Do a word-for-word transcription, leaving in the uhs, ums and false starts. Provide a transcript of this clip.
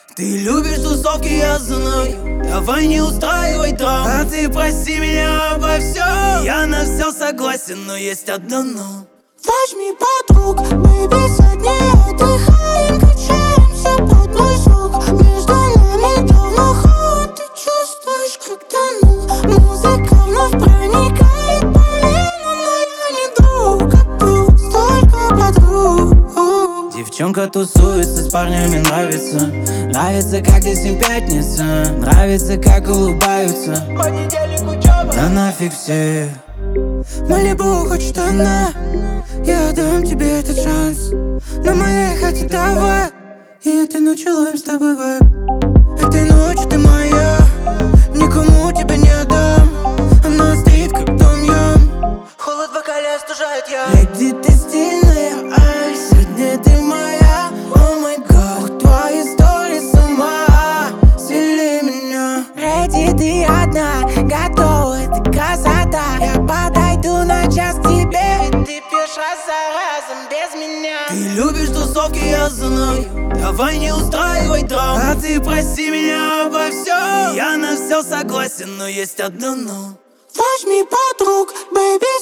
Ты любишь тусовки, я знаю. Давай не устраивай драм. А ты прости меня обо всем. Я на все согласен, но есть одно но. Возьми подруг, бэйби, садни, отдыхаем, качаемся под мой звук. Между нами давно ход, ты чувствуешь, когда ну музыка вновь проникает по венам, но я не друг, а просто подруг. Девчонка тусуется с парнями, нравится. Нравится, как здесь им пятница. Нравится, как улыбаются. Понедельник учеба. Да нафиг все. Малибу хочет она. Я дам тебе этот шанс. На моей хате давай. И этой ночью ловим с тобой вайб. Этой ночью ты моя. Никому тебя не отдам. Она стоит как дом ям. Холод в вокале остужает я. Леди, ты стильная, ай. Сегодня ты моя. О май гад, твои истории с ума свели меня. Леди, ты одна. Готова, ты красота. Я подойду на час к тебе. И ты пьешь раз за разом без меня. Ты любишь тусовки, я знаю. Давай не устраивай драм. А ты прости меня обо всем. Я на все согласен, но есть одно но. Возьми подруг, бэйби,